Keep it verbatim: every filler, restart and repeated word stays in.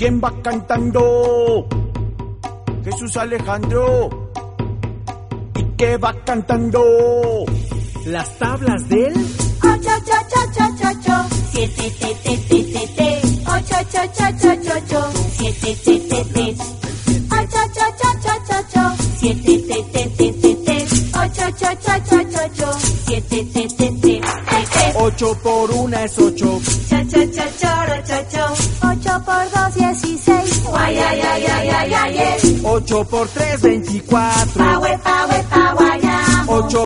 ¿Quién va cantando? Jesús Alejandro. ¿Y qué va cantando? Las tablas del ocho, ocho, ocho, ocho, ocho, siete, te, te, te, te, te, ocho, ocho, ocho, ocho, ocho, siete, te, te, te, ocho, ocho, ocho, ocho, ocho, siete, te, te, te, te, te, ocho, ocho, ocho, ocho, ocho, siete, te, te, te, te, te. Ocho por una es ocho. Cha, cha, cha, choro, cho, cho. Ocho por dos, dieciséis. Guay, ay, ay, ay, ay, ay, ay. Ocho por tres, veinticuatro. Pa, we, pa, we, pa, guayamo. Ocho